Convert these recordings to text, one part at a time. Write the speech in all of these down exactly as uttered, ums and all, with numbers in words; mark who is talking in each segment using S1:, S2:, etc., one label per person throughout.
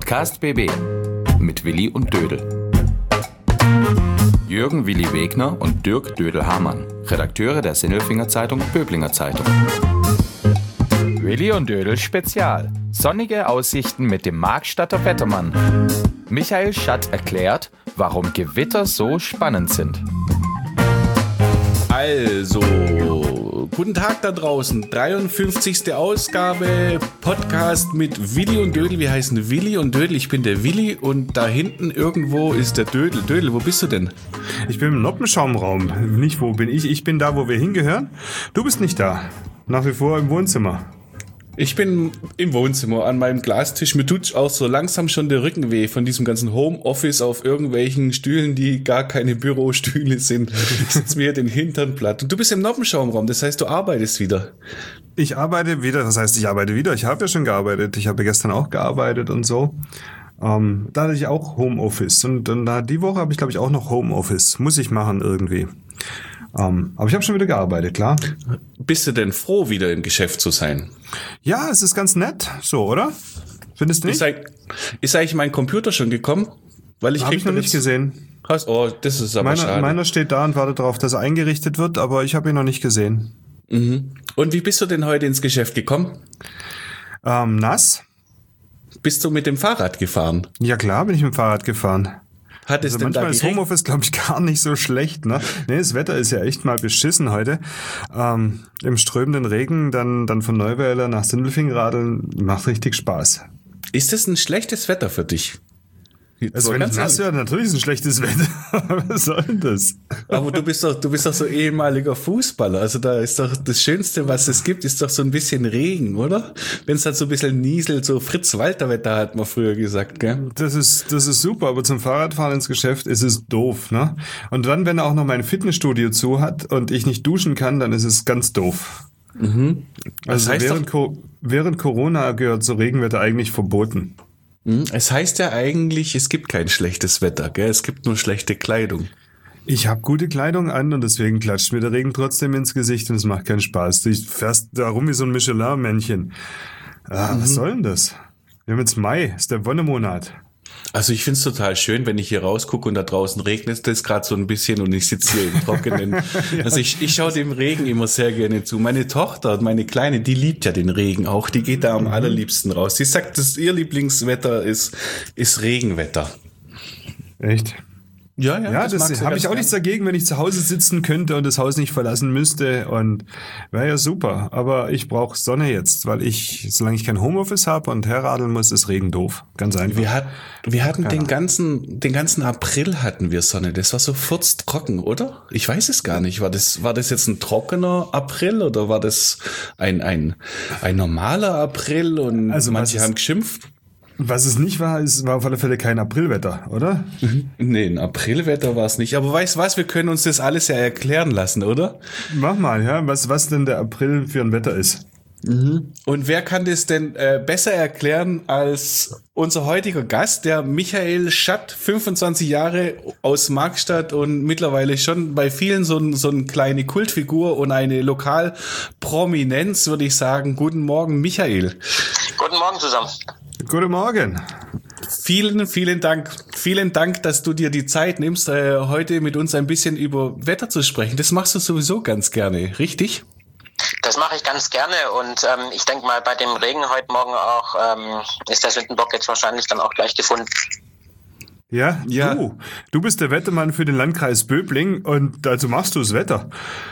S1: Podcast B B mit Willi und Dödel. Jürgen Willi Wegner und Dirk Dödel-Hamann, Redakteure der Sinnelfinger Zeitung Böblinger Zeitung. Willi und Dödel Spezial. Sonnige Aussichten mit dem Markstadter Wettermann. Michael Schatt erklärt, warum Gewitter so spannend sind.
S2: Also, guten Tag da draußen, dreiundfünfzigste Ausgabe, Podcast mit Willi und Dödel. Wir heißen Willi und Dödel, ich bin der Willi und da hinten irgendwo ist der Dödel. Dödel, wo bist du denn?
S3: Ich bin im Noppenschaumraum. Nicht, wo bin ich? Ich bin da, wo wir hingehören. Du bist nicht da. Nach wie vor im Wohnzimmer.
S2: Ich bin im Wohnzimmer an meinem Glastisch. Mir tut auch so langsam schon der Rücken weh von diesem ganzen Homeoffice auf irgendwelchen Stühlen, die gar keine Bürostühle sind. Ich sitze mir den Hintern platt. Und du bist im Noppenschaumraum, das heißt, du arbeitest wieder.
S3: Ich arbeite wieder, das heißt, ich arbeite wieder. Ich habe ja schon gearbeitet. Ich habe gestern auch gearbeitet und so. Ähm, da hatte ich auch Homeoffice. Und, und da, die Woche habe ich, glaube ich, auch noch Homeoffice. Muss ich machen irgendwie. Um, aber ich habe schon wieder gearbeitet, klar.
S2: Bist du denn froh, wieder im Geschäft zu sein?
S3: Ja, es ist ganz nett, so, oder? Findest du nicht?
S2: Ist, ist eigentlich mein Computer schon gekommen? Weil ich
S3: habe ich noch nicht gesehen.
S2: Hast, oh, das ist aber
S3: meiner,
S2: schade.
S3: Meiner steht da und wartet darauf, dass er eingerichtet wird, aber ich habe ihn noch nicht gesehen.
S2: Mhm. Und wie bist du denn heute ins Geschäft gekommen?
S3: Ähm, nass.
S2: Bist du mit dem Fahrrad gefahren?
S3: Ja klar, bin ich mit dem Fahrrad gefahren.
S2: Hat es
S3: also
S2: denn
S3: manchmal
S2: da
S3: ist Homeoffice, glaube ich, gar nicht so schlecht, ne? Nee, das Wetter ist ja echt mal beschissen heute. Ähm, im strömenden Regen, dann, dann von Neuweiler nach Sindelfingen radeln, macht richtig Spaß.
S2: Ist das ein schlechtes Wetter für dich?
S3: Also wenn ich nass werde, natürlich ist es ein schlechtes Wetter. Was soll denn das? Aber
S2: du bist doch, du bist doch so ehemaliger Fußballer. Also da ist doch das Schönste, was es gibt, ist doch so ein bisschen Regen, oder? Wenn es halt so ein bisschen nieselt, so Fritz-Walter-Wetter hat man früher gesagt, gell?
S3: Das ist, das ist super, aber zum Fahrradfahren ins Geschäft ist es doof, ne? Und dann, wenn er auch noch mein Fitnessstudio zu hat und ich nicht duschen kann, dann ist es ganz doof.
S2: Mhm.
S3: Also
S2: heißt
S3: während, Co- während Corona gehört so Regenwetter eigentlich verboten.
S2: Es heißt ja eigentlich, es gibt kein schlechtes Wetter, gell? Es gibt nur schlechte Kleidung.
S3: Ich habe gute Kleidung an und deswegen klatscht mir der Regen trotzdem ins Gesicht und es macht keinen Spaß. Du fährst da rum wie so ein Michelin-Männchen. Ah, mhm. Was soll denn das? Wir haben jetzt Mai, ist der Wonnemonat.
S2: Also ich find's total schön, wenn ich hier rausgucke und da draußen regnet es gerade so ein bisschen und ich sitze hier im Trockenen. Ja. Also ich, ich schaue dem Regen immer sehr gerne zu. Meine Tochter, meine Kleine, die liebt ja den Regen auch. Die geht da am mhm. allerliebsten raus. Die sagt, dass ihr Lieblingswetter ist, ist Regenwetter.
S3: Echt?
S2: Ja, ja,
S3: ja, das, das habe ich auch nichts dagegen, wenn ich zu Hause sitzen könnte und das Haus nicht verlassen müsste und wäre ja super. Aber ich brauche Sonne jetzt, weil ich, solange ich kein Homeoffice habe und herradeln muss, ist Regen doof. Ganz einfach.
S2: Wir, hat, wir hatten ja. den ganzen, den ganzen April hatten wir Sonne. Das war so furztrocken, oder? Ich weiß es gar nicht. War das, war das jetzt ein trockener April oder war das ein, ein, ein normaler April und also manche haben geschimpft?
S3: Was es nicht war, es war auf alle Fälle kein Aprilwetter, oder?
S2: Nee, ein Aprilwetter war es nicht. Aber weißt du was, wir können uns das alles ja erklären lassen, oder?
S3: Mach mal, ja, was, was denn der April für ein Wetter ist.
S2: Mhm. Und wer kann das denn äh, besser erklären als unser heutiger Gast, der Michael Schatt, fünfundzwanzig Jahre aus Markstadt und mittlerweile schon bei vielen so, ein, so eine kleine Kultfigur und eine Lokalprominenz, würde ich sagen. Guten Morgen, Michael.
S4: Guten Morgen zusammen.
S3: Guten Morgen.
S2: Vielen, vielen Dank. Vielen Dank, dass du dir die Zeit nimmst, äh, heute mit uns ein bisschen über Wetter zu sprechen. Das machst du sowieso ganz gerne, richtig?
S4: Das mache ich ganz gerne und ähm, ich denke mal, bei dem Regen heute Morgen auch ähm, ist der Sündenbock jetzt wahrscheinlich dann auch gleich gefunden.
S3: Ja, ja. Du, du bist der Wettermann für den Landkreis Böbling und dazu machst du das Wetter.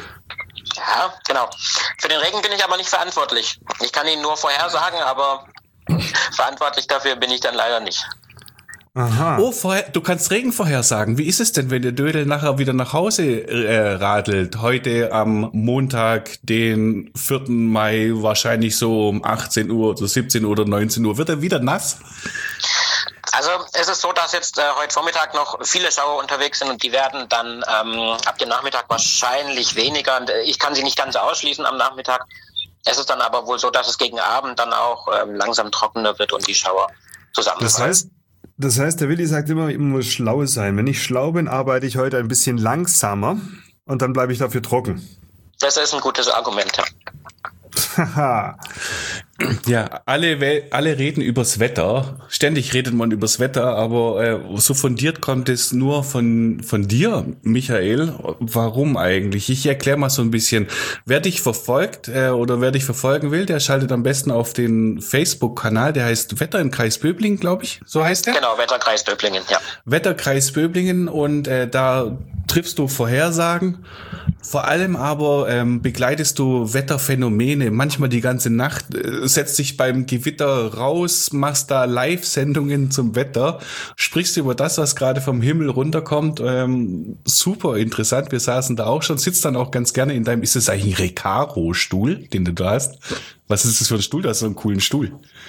S4: Ja, genau. Für den Regen bin ich aber nicht verantwortlich. Ich kann ihn nur vorhersagen, aber verantwortlich dafür bin ich dann leider nicht.
S3: Aha.
S2: Oh, vorher, du kannst Regen vorhersagen. Wie ist es denn, wenn der Dödel nachher wieder nach Hause äh, radelt? Heute am Montag, den vierten Mai, wahrscheinlich so um achtzehn Uhr oder siebzehn Uhr oder neunzehn Uhr. Wird er wieder nass?
S4: Also es ist so, dass jetzt äh, heute Vormittag noch viele Schauer unterwegs sind und die werden dann ähm, ab dem Nachmittag wahrscheinlich weniger. Ich kann sie nicht ganz ausschließen am Nachmittag. Es ist dann aber wohl so, dass es gegen Abend dann auch ähm, langsam trockener wird und die Schauer zusammenfallen.
S3: Das heißt, das heißt, der Willi sagt immer, ich muss schlau sein. Wenn ich schlau bin, arbeite ich heute ein bisschen langsamer und dann bleibe ich dafür trocken.
S4: Das ist ein gutes Argument, ja.
S3: Haha.
S2: Ja, alle, We- alle reden übers Wetter. Ständig redet man übers Wetter, aber äh, so fundiert kommt es nur von, von dir, Michael. Warum eigentlich? Ich erkläre mal so ein bisschen. Wer dich verfolgt äh, oder wer dich verfolgen will, der schaltet am besten auf den Facebook-Kanal, der heißt Wetter im Kreis Böblingen, glaube ich. So heißt der?
S4: Genau, Wetterkreis Böblingen, ja.
S2: Wetterkreis Böblingen und äh, da triffst du Vorhersagen. Vor allem aber ähm, begleitest du Wetterphänomene, manchmal die ganze Nacht, äh, setzt dich beim Gewitter raus, machst da Live-Sendungen zum Wetter, sprichst über das, was gerade vom Himmel runterkommt. Ähm, super interessant, wir saßen da auch schon, sitzt dann auch ganz gerne in deinem, ist das eigentlich ein Recaro-Stuhl, den du da hast? Was ist das für ein Stuhl? Du hast so einen coolen Stuhl.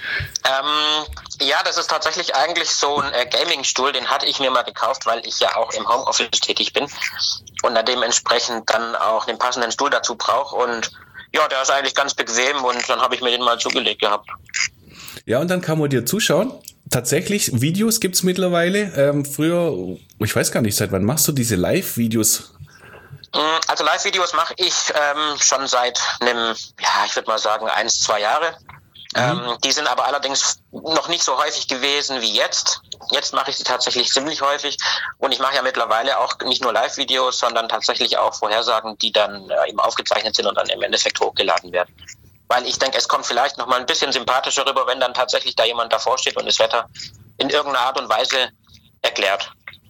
S4: Ähm, ja, das ist tatsächlich eigentlich so ein äh, Gaming-Stuhl, den hatte ich mir mal gekauft, weil ich ja auch im Homeoffice tätig bin und da dementsprechend dann auch den passenden Stuhl dazu brauche und ja, der ist eigentlich ganz bequem und dann habe ich mir den mal zugelegt gehabt.
S2: Ja, und dann kann man dir zuschauen. Tatsächlich, Videos gibt's mittlerweile. Ähm, früher, ich weiß gar nicht, seit wann machst du diese Live-Videos?
S4: Also Live-Videos mache ich ähm, schon seit einem, ja, ich würde mal sagen, eins, zwei Jahre. Mhm. Ähm, die sind aber allerdings noch nicht so häufig gewesen wie jetzt. Jetzt mache ich sie tatsächlich ziemlich häufig und ich mache ja mittlerweile auch nicht nur Live-Videos, sondern tatsächlich auch Vorhersagen, die dann äh, eben aufgezeichnet sind und dann im Endeffekt hochgeladen werden. Weil ich denke, es kommt vielleicht noch mal ein bisschen sympathischer rüber, wenn dann tatsächlich da jemand davor steht und das Wetter in irgendeiner Art und Weise erklärt.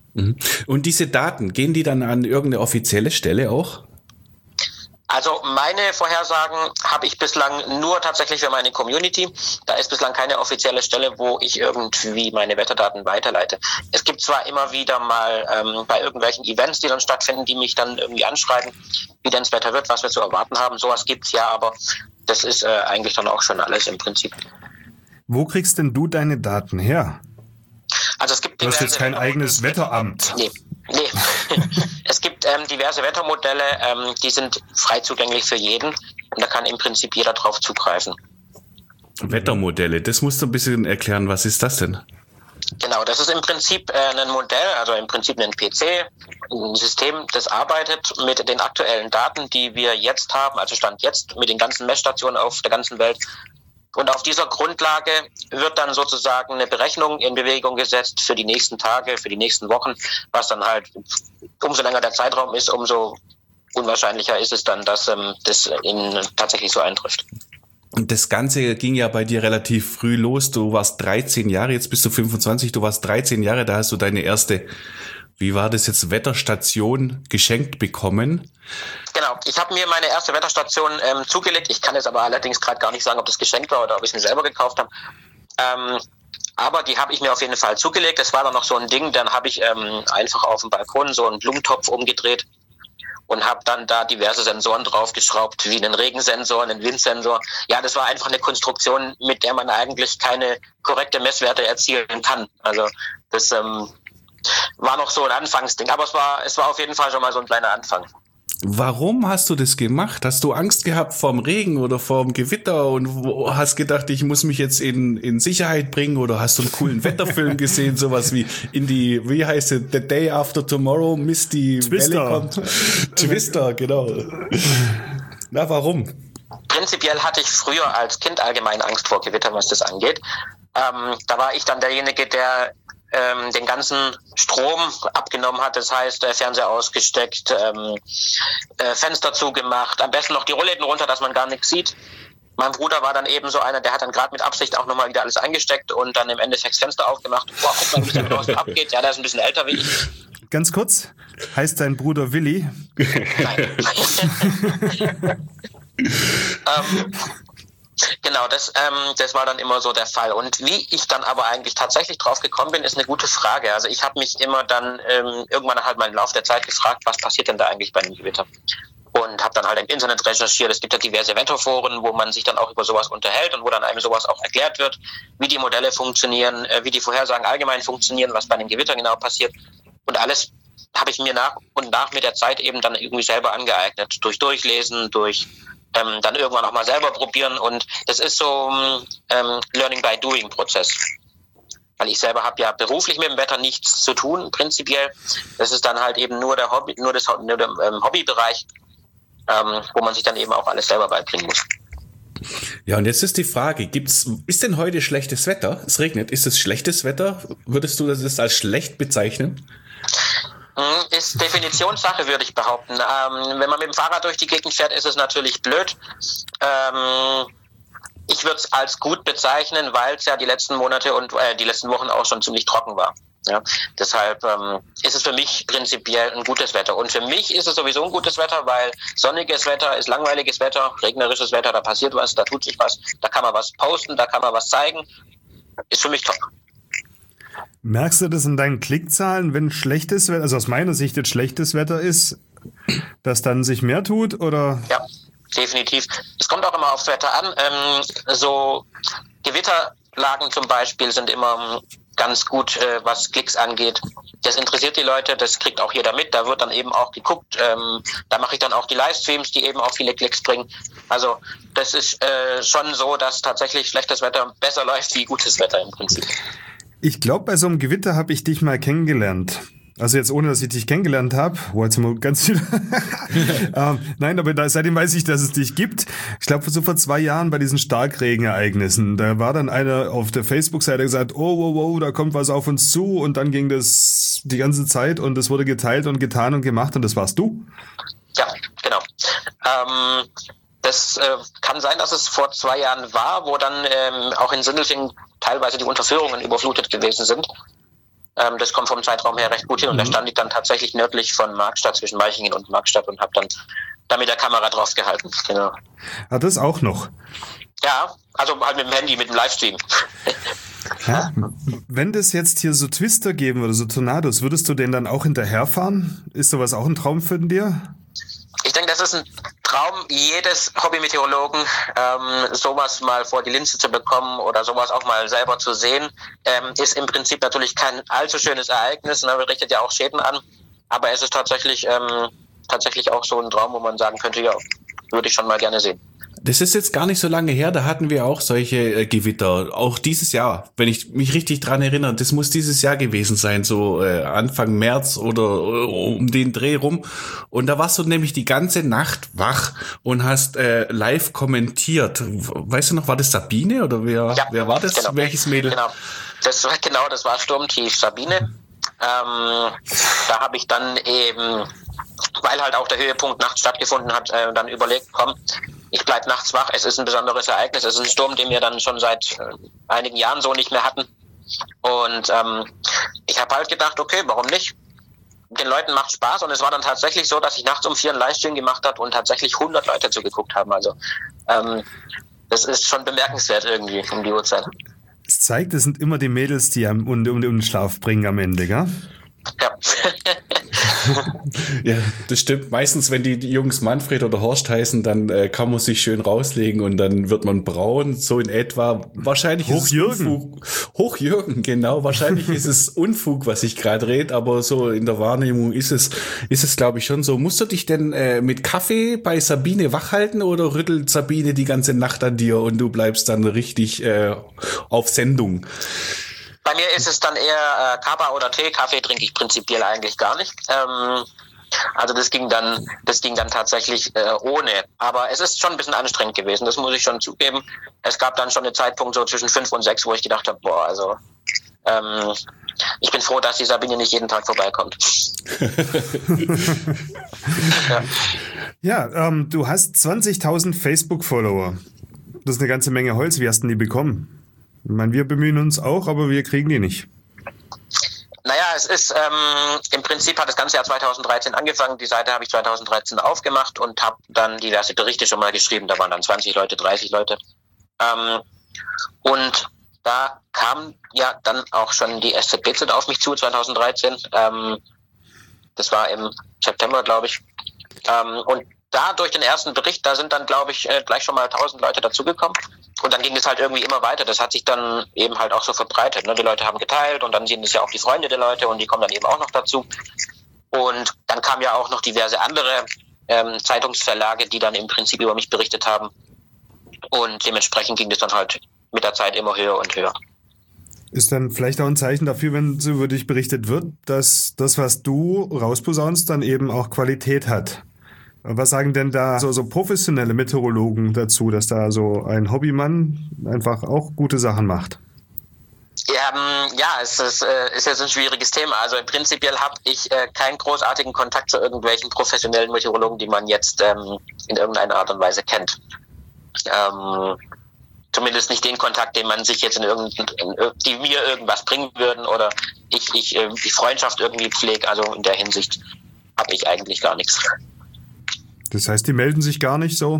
S2: Und diese Daten, gehen die dann an irgendeine offizielle Stelle auch?
S4: Also meine Vorhersagen habe ich bislang nur tatsächlich für meine Community. Da ist bislang keine offizielle Stelle, wo ich irgendwie meine Wetterdaten weiterleite. Es gibt zwar immer wieder mal ähm, bei irgendwelchen Events, die dann stattfinden, die mich dann irgendwie anschreiben, wie denn das Wetter wird, was wir zu erwarten haben. Sowas gibt's ja, aber das ist äh, eigentlich dann auch schon alles im Prinzip.
S3: Wo kriegst denn du deine Daten her?
S4: Also es gibt
S3: du hast jetzt kein eigenes Wetteramt.
S4: Nee, nee. Es gibt ähm, diverse Wettermodelle, ähm, die sind frei zugänglich für jeden und da kann im Prinzip jeder drauf zugreifen.
S2: Wettermodelle, das musst du ein bisschen erklären, was ist das denn?
S4: Genau, das ist im Prinzip äh, ein Modell, also im Prinzip ein P C, ein System, das arbeitet mit den aktuellen Daten, die wir jetzt haben, also Stand jetzt mit den ganzen Messstationen auf der ganzen Welt. Und auf dieser Grundlage wird dann sozusagen eine Berechnung in Bewegung gesetzt für die nächsten Tage, für die nächsten Wochen, was dann halt, umso länger der Zeitraum ist, umso unwahrscheinlicher ist es dann, dass ähm, das in, tatsächlich so eintrifft.
S2: Und das Ganze ging ja bei dir relativ früh los. Du warst dreizehn Jahre, jetzt bist du fünfundzwanzig, du warst dreizehn Jahre, da hast du deine erste, wie war das jetzt, Wetterstation geschenkt bekommen.
S4: Genau, ich habe mir meine erste Wetterstation ähm, zugelegt. Ich kann jetzt aber allerdings gerade gar nicht sagen, ob das geschenkt war oder ob ich es mir selber gekauft habe. Ähm, aber die habe ich mir auf jeden Fall zugelegt. Das war dann noch so ein Ding, dann habe ich ähm, einfach auf dem Balkon so einen Blumentopf umgedreht und habe dann da diverse Sensoren draufgeschraubt, wie einen Regensensor, einen Windsensor. Ja, das war einfach eine Konstruktion, mit der man eigentlich keine korrekte Messwerte erzielen kann. Also das ähm, war noch so ein Anfangsding, aber es war, es war auf jeden Fall schon mal so ein kleiner Anfang.
S2: Warum hast du das gemacht? Hast du Angst gehabt vorm Regen oder vorm Gewitter und hast gedacht, ich muss mich jetzt in, in Sicherheit bringen, oder hast du einen coolen Wetterfilm gesehen, sowas wie in die, wie heißt es, The Day After Tomorrow, Misty
S3: Twister.
S2: Valley kommt. Twister, genau. Na, warum?
S4: Prinzipiell hatte ich früher als Kind allgemein Angst vor Gewitter, was das angeht. Ähm, da war ich dann derjenige, der ähm, den ganzen Strom abgenommen hat, das heißt äh, Fernseher ausgesteckt, ähm, äh, Fenster zugemacht, am besten noch die Rollläden runter, dass man gar nichts sieht. Mein Bruder war dann eben so einer, der hat dann gerade mit Absicht auch nochmal wieder alles eingesteckt und dann im Endeffekt das Fenster aufgemacht. Boah, guck mal, wie es da draußen abgeht. Ja, der ist ein bisschen älter wie ich.
S3: Ganz kurz, heißt dein Bruder Willi?
S4: Nein. ähm, Genau, das, ähm, das war dann immer so der Fall. Und wie ich dann aber eigentlich tatsächlich drauf gekommen bin, ist eine gute Frage. Also ich habe mich immer dann ähm, irgendwann halt mal im Laufe der Zeit gefragt, was passiert denn da eigentlich bei einem Gewitter? Und habe dann halt im Internet recherchiert. Es gibt ja diverse Wetterforen, wo man sich dann auch über sowas unterhält und wo dann einem sowas auch erklärt wird, wie die Modelle funktionieren, äh, wie die Vorhersagen allgemein funktionieren, was bei einem Gewitter genau passiert. Und alles habe ich mir nach und nach mit der Zeit eben dann irgendwie selber angeeignet. Durch Durchlesen, durch Ähm, dann irgendwann auch mal selber probieren, und das ist so ähm, Learning-by-Doing-Prozess. Weil ich selber habe ja beruflich mit dem Wetter nichts zu tun, prinzipiell. Das ist dann halt eben nur der Hobby, nur das nur der ähm, Hobbybereich, ähm, wo man sich dann eben auch alles selber beibringen muss.
S2: Ja, und jetzt ist die Frage, gibt's, ist denn heute schlechtes Wetter? Es regnet. Ist es schlechtes Wetter? Würdest du das als schlecht bezeichnen?
S4: Ist Definitionssache, würde ich behaupten. Ähm, wenn man mit dem Fahrrad durch die Gegend fährt, ist es natürlich blöd. Ähm, ich würde es als gut bezeichnen, weil es ja die letzten Monate und äh, die letzten Wochen auch schon ziemlich trocken war. Ja, deshalb ähm, ist es für mich prinzipiell ein gutes Wetter. Und für mich ist es sowieso ein gutes Wetter, weil sonniges Wetter ist langweiliges Wetter, regnerisches Wetter, da passiert was, da tut sich was, da kann man was posten, da kann man was zeigen. Ist für mich top.
S3: Merkst du das in deinen Klickzahlen, wenn schlechtes Wetter, also aus meiner Sicht jetzt schlechtes Wetter ist, dass dann sich mehr tut, oder?
S4: Ja, definitiv. Es kommt auch immer aufs Wetter an. Ähm, so Gewitterlagen zum Beispiel sind immer ganz gut, äh, was Klicks angeht. Das interessiert die Leute, das kriegt auch jeder mit. Da wird dann eben auch geguckt. Ähm, da mache ich dann auch die Livestreams, die eben auch viele Klicks bringen. Also das ist äh, schon so, dass tatsächlich schlechtes Wetter besser läuft wie gutes Wetter im Prinzip.
S3: Ich glaube, bei so einem Gewitter habe ich dich mal kennengelernt. Also jetzt ohne, dass ich dich kennengelernt habe. Wo jetzt mal ganz viel. ähm, nein, aber da, seitdem weiß ich, dass es dich gibt. Ich glaube, so vor zwei Jahren bei diesen Starkregenereignissen, da war dann einer auf der Facebook-Seite gesagt, oh, wow, wow, da kommt was auf uns zu. Und dann ging das die ganze Zeit und es wurde geteilt und getan und gemacht und das warst du?
S4: Ja, genau. Ähm, das äh, kann sein, dass es vor zwei Jahren war, wo dann ähm, auch in Sindelfingen teilweise die Unterführungen überflutet gewesen sind. Ähm, das kommt vom Zeitraum her recht gut hin. Und mhm. da stand ich dann tatsächlich nördlich von Markstadt, zwischen Meichingen und Markstadt und habe dann da mit der Kamera drauf gehalten. Genau.
S3: Ah, das auch noch?
S4: Ja, also halt mit dem Handy, mit dem Livestream.
S3: Ja, wenn das jetzt hier so Twister geben würde, so Tornados, würdest du den dann auch hinterherfahren? Ist sowas auch ein Traum für dir?
S4: Ich denke, das ist ein Traum jedes Hobby-Meteorologen, ähm, sowas mal vor die Linse zu bekommen oder sowas auch mal selber zu sehen. Ähm, ist im Prinzip natürlich kein allzu schönes Ereignis, ne, richtet ja auch Schäden an, aber es ist tatsächlich, ähm, tatsächlich auch so ein Traum, wo man sagen könnte, ja, würde ich schon mal gerne sehen.
S2: Das ist jetzt gar nicht so lange her, da hatten wir auch solche äh, Gewitter, auch dieses Jahr, wenn ich mich richtig dran erinnere, das muss dieses Jahr gewesen sein, so äh, Anfang März oder äh, um den Dreh rum, und da warst du nämlich die ganze Nacht wach und hast äh, live kommentiert. Weißt du noch, war das Sabine oder wer,
S4: ja,
S2: wer war das,
S4: genau.
S2: Welches Mädel?
S4: Genau, das war, genau, das war Sturmtief Sabine. Ähm, da habe ich dann eben, weil halt auch der Höhepunkt nachts stattgefunden hat, äh, dann überlegt, komm, ich bleib nachts wach, es ist ein besonderes Ereignis, es ist ein Sturm, den wir dann schon seit äh, einigen Jahren so nicht mehr hatten. Und ähm, ich habe halt gedacht, okay, warum nicht? Den Leuten macht Spaß, und es war dann tatsächlich so, dass ich nachts um vier einen Livestream gemacht habe und tatsächlich hundert Leute zugeguckt haben. Also ähm, das ist schon bemerkenswert irgendwie um die Uhrzeit.
S3: Es zeigt, es sind immer die Mädels, die am um, um den Schlaf bringen am Ende, gell?
S4: Ja.
S2: Ja, das stimmt. Meistens, wenn die, die Jungs Manfred oder Horst heißen, dann äh, kann man sich schön rauslegen und dann wird man braun, so in etwa. Wahrscheinlich ist es Unfug. Hochjürgen, genau. Wahrscheinlich ist es Unfug, was ich gerade rede, aber so in der Wahrnehmung ist es, ist es, glaube ich, schon so. Musst du dich denn äh, mit Kaffee bei Sabine wachhalten oder rüttelt Sabine die ganze Nacht an dir und du bleibst dann richtig äh, auf Sendung?
S4: Bei mir ist es dann eher äh, Kaba oder Tee. Kaffee trinke ich prinzipiell eigentlich gar nicht. Ähm, also das ging dann, das ging dann tatsächlich äh, ohne. Aber es ist schon ein bisschen anstrengend gewesen, das muss ich schon zugeben. Es gab dann schon einen Zeitpunkt so zwischen fünf und sechs, wo ich gedacht habe, boah, also ähm, ich bin froh, dass die Sabine nicht jeden Tag vorbeikommt.
S3: Ja, ja ähm, du hast zwanzigtausend Facebook-Follower. Das ist eine ganze Menge Holz. Wie hast du die bekommen? Ich meine, wir bemühen uns auch, aber wir kriegen die nicht.
S4: Naja, es ist, ähm, im Prinzip hat das ganze Jahr zweitausenddreizehn angefangen. Die Seite habe ich zweitausenddreizehn aufgemacht und habe dann diverse Berichte schon mal geschrieben. Da waren dann zwanzig Leute, dreißig Leute. Ähm, und da kam ja dann auch schon die S Z B Z auf mich zu, zweitausenddreizehn. Ähm, das war im September, glaube ich. Ähm, und da durch den ersten Bericht, da sind dann, glaube ich, äh, gleich schon mal tausend Leute dazugekommen. Und dann ging es halt irgendwie immer weiter. Das hat sich dann eben halt auch so verbreitet. Ne? Die Leute haben geteilt und dann sehen das ja auch die Freunde der Leute und die kommen dann eben auch noch dazu. Und dann kamen ja auch noch diverse andere ähm, Zeitungsverlage, die dann im Prinzip über mich berichtet haben. Und dementsprechend ging das dann halt mit der Zeit immer höher und höher.
S3: Ist dann vielleicht auch ein Zeichen dafür, wenn so über dich berichtet wird, dass das, was du rausposaunst, dann eben auch Qualität hat. Was sagen denn da so, so professionelle Meteorologen dazu, dass da so ein Hobbymann einfach auch gute Sachen macht?
S4: Ja, ja, es ist, äh, ist jetzt ein schwieriges Thema. Also prinzipiell habe ich äh, keinen großartigen Kontakt zu irgendwelchen professionellen Meteorologen, die man jetzt ähm, in irgendeiner Art und Weise kennt. Ähm, zumindest nicht den Kontakt, den man sich jetzt in irgendein, die mir irgendwas bringen würden oder ich, ich äh, die Freundschaft irgendwie pflege. Also in der Hinsicht habe ich eigentlich gar nichts.
S3: Das heißt, die melden sich gar nicht so?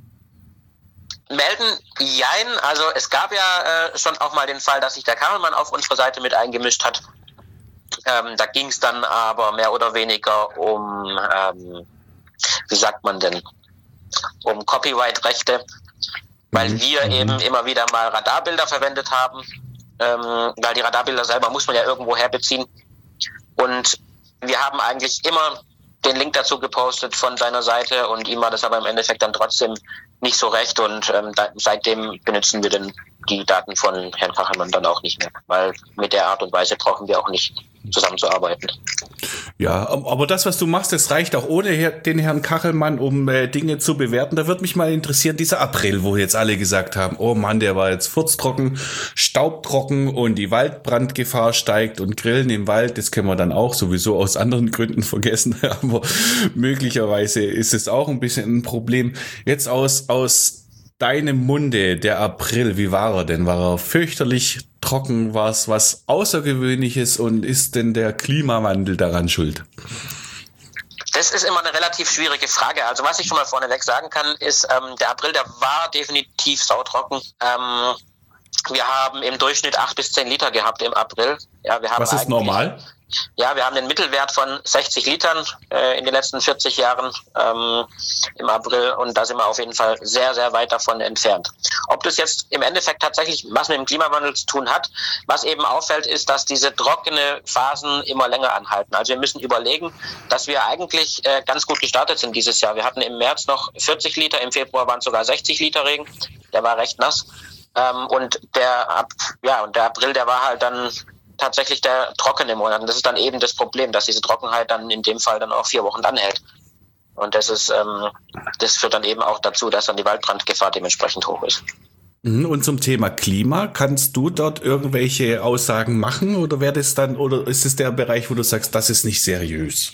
S4: Melden, jein. Also es gab ja äh, schon auch mal den Fall, dass sich der Kachelmann auf unsere Seite mit eingemischt hat. Ähm, da ging es dann aber mehr oder weniger um, ähm, wie sagt man denn, um Copyright-Rechte, weil mhm. wir mhm. eben immer wieder mal Radarbilder verwendet haben, ähm, weil die Radarbilder selber muss man ja irgendwo herbeziehen. Und wir haben eigentlich immer den Link dazu gepostet von seiner Seite und ihm war das aber im Endeffekt dann trotzdem nicht so recht und ähm, da, seitdem benutzen wir dann die Daten von Herrn Kachelmann dann auch nicht mehr, weil mit der Art und Weise brauchen wir auch nicht zusammenzuarbeiten.
S2: Ja, aber das, was du machst, das reicht auch ohne den Herrn Kachelmann, um äh, Dinge zu bewerten. Da würde mich mal interessieren, dieser April, wo jetzt alle gesagt haben, oh Mann, der war jetzt furztrocken, staubtrocken und die Waldbrandgefahr steigt und Grillen im Wald, das können wir dann auch sowieso aus anderen Gründen vergessen, aber möglicherweise ist es auch ein bisschen ein Problem. Jetzt aus, aus deinem Munde, der April, wie war er denn? War er fürchterlich trocken? War es was Außergewöhnliches und ist denn der Klimawandel daran schuld?
S4: Das ist immer eine relativ schwierige Frage. Also was ich schon mal vorneweg sagen kann, ist, ähm, der April, der war definitiv sautrocken. Ähm, wir haben im Durchschnitt acht bis zehn Liter gehabt im April. Ja, wir haben
S2: was ist normal?
S4: Ja, wir haben einen Mittelwert von sechzig Litern äh, in den letzten vierzig Jahren ähm, im April und da sind wir auf jeden Fall sehr, sehr weit davon entfernt. Ob das jetzt im Endeffekt tatsächlich was mit dem Klimawandel zu tun hat, was eben auffällt, ist, dass diese trockene Phasen immer länger anhalten. Also wir müssen überlegen, dass wir eigentlich äh, ganz gut gestartet sind dieses Jahr. Wir hatten im März noch vierzig Liter, im Februar waren es sogar sechzig Liter Regen, der war recht nass ähm, und der, ja, und der April, der war halt dann tatsächlich der trockene Monat. Und das ist dann eben das Problem, dass diese Trockenheit dann in dem Fall dann auch vier Wochen anhält. Und das ist, ähm, das führt dann eben auch dazu, dass dann die Waldbrandgefahr dementsprechend hoch ist.
S2: Und zum Thema Klima, kannst du dort irgendwelche Aussagen machen oder wäre das dann, oder ist es der Bereich, wo du sagst, das ist nicht seriös?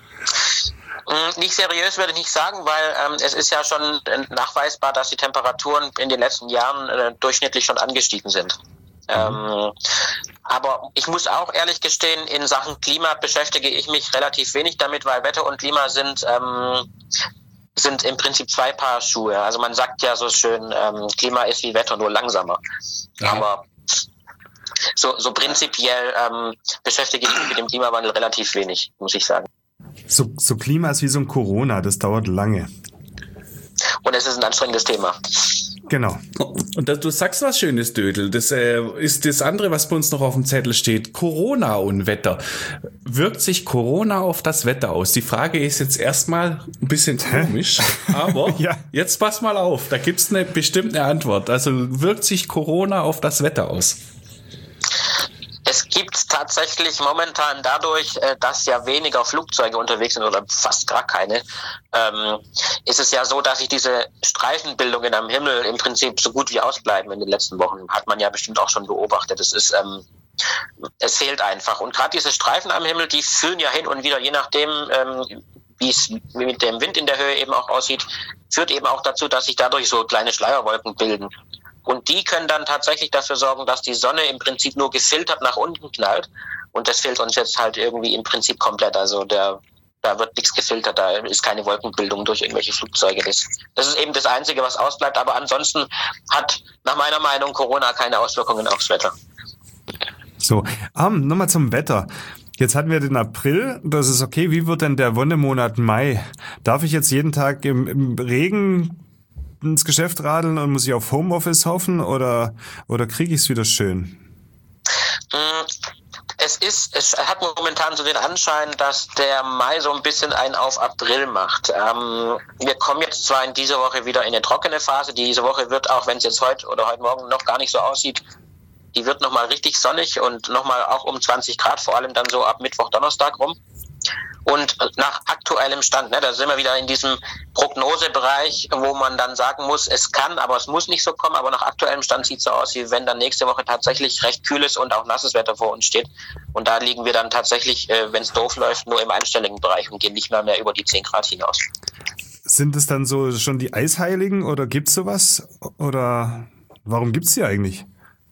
S4: Nicht seriös würde ich nicht sagen, weil ähm, es ist ja schon nachweisbar, dass die Temperaturen in den letzten Jahren äh, durchschnittlich schon angestiegen sind. Ähm, aber ich muss auch ehrlich gestehen, in Sachen Klima beschäftige ich mich relativ wenig damit, weil Wetter und Klima sind ähm, sind im Prinzip zwei Paar Schuhe. Also man sagt ja so schön, ähm, Klima ist wie Wetter, nur langsamer. Ja. Aber so, so prinzipiell ähm, beschäftige ich mich mit dem Klimawandel relativ wenig, muss ich sagen.
S3: So, so Klima ist wie so ein Corona, das dauert lange.
S4: Und es ist ein anstrengendes Thema.
S3: Genau.
S2: Und das, du sagst was Schönes, Dödel. Das äh, ist das andere, was bei uns noch auf dem Zettel steht. Corona und Wetter. Wirkt sich Corona auf das Wetter aus? Die Frage ist jetzt erstmal ein bisschen komisch, aber ja. Jetzt pass mal auf, da gibt's eine bestimmte Antwort. Also wirkt sich Corona auf das Wetter aus?
S4: Es gibt tatsächlich momentan dadurch, dass ja weniger Flugzeuge unterwegs sind oder fast gar keine, ähm, ist es ja so, dass sich diese Streifenbildungen am Himmel im Prinzip so gut wie ausbleiben in den letzten Wochen. Hat man ja bestimmt auch schon beobachtet. Es ist, ähm, es fehlt einfach. Und gerade diese Streifen am Himmel, die führen ja hin und wieder, je nachdem, ähm, wie es mit dem Wind in der Höhe eben auch aussieht, führt eben auch dazu, dass sich dadurch so kleine Schleierwolken bilden. Und die können dann tatsächlich dafür sorgen, dass die Sonne im Prinzip nur gefiltert nach unten knallt. Und das fehlt uns jetzt halt irgendwie im Prinzip komplett. Also der, da wird nichts gefiltert, da ist keine Wolkenbildung durch irgendwelche Flugzeuge. Das, das ist eben das Einzige, was ausbleibt. Aber ansonsten hat nach meiner Meinung Corona keine Auswirkungen aufs Wetter.
S3: So, um, nochmal zum Wetter. Jetzt hatten wir den April, das ist okay. Wie wird denn der Wonnemonat Mai? Darf ich jetzt jeden Tag im, im Regen ins Geschäft radeln und muss ich auf Homeoffice hoffen oder, oder kriege ich es wieder schön?
S4: Es ist, es hat momentan so den Anschein, dass der Mai so ein bisschen einen auf April macht. Ähm, wir kommen jetzt zwar in dieser Woche wieder in eine trockene Phase. Diese Woche wird, auch wenn es jetzt heute oder heute Morgen noch gar nicht so aussieht, die wird nochmal richtig sonnig und nochmal auch um zwanzig Grad, vor allem dann so ab Mittwoch, Donnerstag rum. und nach aktuellem Stand, ne, da sind wir wieder in diesem Prognosebereich, wo man dann sagen muss, es kann, aber es muss nicht so kommen, aber nach aktuellem Stand sieht es so aus, wie wenn dann nächste Woche tatsächlich recht kühles und auch nasses Wetter vor uns steht. Und da liegen wir dann tatsächlich, äh, wenn es doof läuft, nur im einstelligen Bereich und gehen nicht mehr, mehr über die zehn Grad hinaus.
S3: Sind es dann so schon die Eisheiligen oder gibt's sowas? Oder warum gibt's die eigentlich?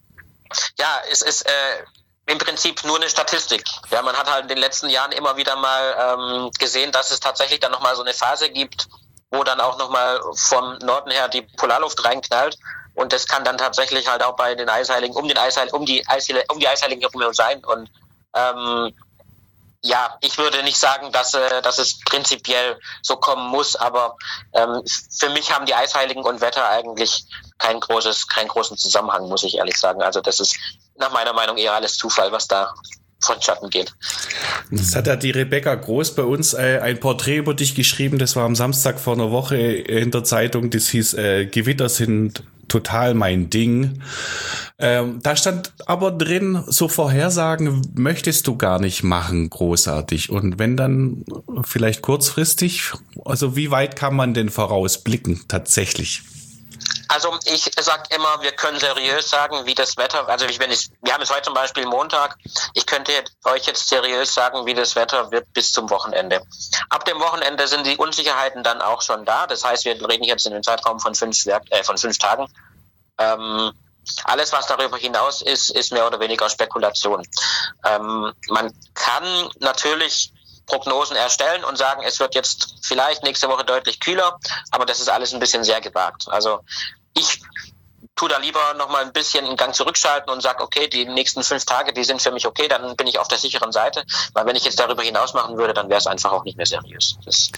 S4: Ja, es ist äh, im Prinzip nur eine Statistik. Ja, man hat halt in den letzten Jahren immer wieder mal ähm, gesehen, dass es tatsächlich dann nochmal so eine Phase gibt, wo dann auch nochmal vom Norden her die Polarluft reinknallt. Und das kann dann tatsächlich halt auch bei den Eisheiligen, um den Eisheiligen, um die Eisheiligen, um die Eisheiligen herum sein. Und ähm, ja, ich würde nicht sagen, dass, äh, dass es prinzipiell so kommen muss, aber ähm, für mich haben die Eisheiligen und Wetter eigentlich kein großes, keinen großen Zusammenhang, muss ich ehrlich sagen. Also das ist nach meiner Meinung eher alles Zufall, was da vonstatten geht.
S2: Das hat ja die Rebecca Groß bei uns äh, ein Porträt über dich geschrieben, das war am Samstag vor einer Woche in der Zeitung, das hieß äh, Gewitter sind total mein Ding. Ähm, da stand aber drin, so Vorhersagen möchtest du gar nicht machen, großartig. Und wenn dann vielleicht kurzfristig, also wie weit kann man denn vorausblicken tatsächlich?
S4: Also ich sag immer, wir können seriös sagen, wie das Wetter, also ich, wenn ich, wir haben jetzt heute zum Beispiel Montag, ich könnte euch jetzt seriös sagen, wie das Wetter wird bis zum Wochenende. Ab dem Wochenende sind die Unsicherheiten dann auch schon da, das heißt, wir reden jetzt in einem Zeitraum von fünf, Werk, äh, von fünf Tagen. Ähm, alles, was darüber hinaus ist, ist mehr oder weniger Spekulation. Ähm, man kann natürlich Prognosen erstellen und sagen, es wird jetzt vielleicht nächste Woche deutlich kühler, aber das ist alles ein bisschen sehr gewagt. Also ich tue da lieber nochmal ein bisschen einen Gang zurückschalten und sage, okay, die nächsten fünf Tage, die sind für mich okay, dann bin ich auf der sicheren Seite, weil wenn ich jetzt darüber hinaus machen würde, dann wäre es einfach auch nicht mehr seriös. Das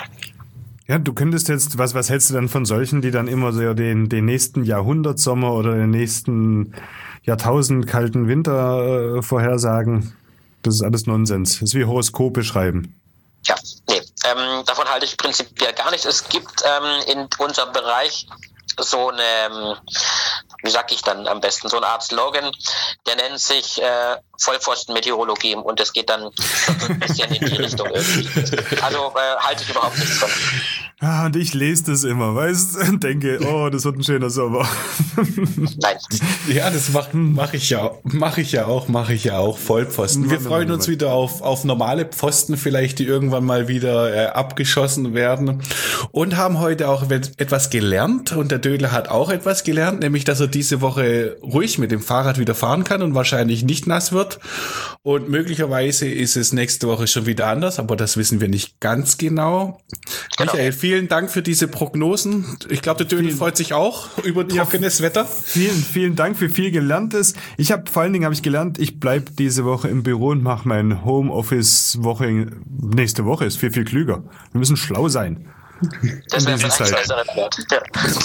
S3: ja, du könntest jetzt, was, was hältst du dann von solchen, die dann immer so den, den nächsten Jahrhundertsommer oder den nächsten Jahrtausend kalten Winter äh, vorhersagen? Das ist alles Nonsens. Das ist wie Horoskope schreiben.
S4: Ja, nee, ähm, davon halte ich prinzipiell gar nichts. Es gibt ähm, in unserem Bereich so eine, wie sag ich dann am besten, so eine Art Slogan, der nennt sich äh, Vollpfosten-Meteorologie und das geht dann ein bisschen in die Richtung irgendwie. Also äh, halte ich überhaupt nichts von.
S3: Ja, und ich lese das immer, weißt du, und denke, oh, das wird ein schöner Sommer.
S4: Nein.
S2: Ja, das mache mach ich ja, mache ich ja auch, mache ich ja auch Vollpfosten. Wir freuen uns wieder auf, auf normale Pfosten vielleicht, die irgendwann mal wieder äh, abgeschossen werden und haben heute auch etwas gelernt und der Dödel hat auch etwas gelernt, nämlich, dass er diese Woche ruhig mit dem Fahrrad wieder fahren kann und wahrscheinlich nicht nass wird und möglicherweise ist es nächste Woche schon wieder anders, aber das wissen wir nicht ganz genau. Genau. Michael, vielen Dank für diese Prognosen. Ich glaube, der Dödel freut sich auch über trockenes ja, Wetter.
S3: Vielen, vielen Dank für viel Gelerntes. Ich habe vor allen Dingen habe ich gelernt, ich bleibe diese Woche im Büro und mache mein Homeoffice-Woche. Nächste Woche ist viel, viel klüger. Wir müssen schlau sein.
S4: Das wäre vielleicht bessere Wert. Ja.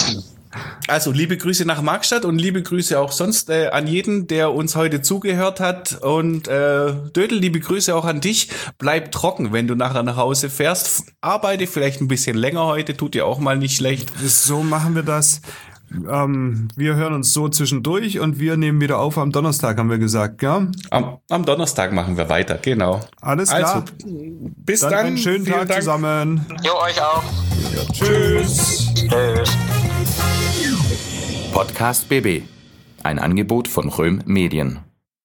S2: Also liebe Grüße nach Markstadt und liebe Grüße auch sonst äh, an jeden, der uns heute zugehört hat. Und äh, Dödel, liebe Grüße auch an dich. Bleib trocken, wenn du nachher nach Hause fährst. Arbeite vielleicht ein bisschen länger heute, tut dir auch mal nicht schlecht.
S3: So machen wir das. Ähm, wir hören uns so zwischendurch und wir nehmen wieder auf am Donnerstag, haben wir gesagt, ja?
S2: Am, am Donnerstag machen wir weiter, genau.
S3: Alles klar.
S2: Also, bis
S3: dann.
S2: dann.
S3: Einen schönen Tag Dank. Zusammen.
S4: Jo, euch auch.
S3: Ja, tschüss.
S4: Tschüss.
S1: Podcast B B. Ein Angebot von Röhm Medien.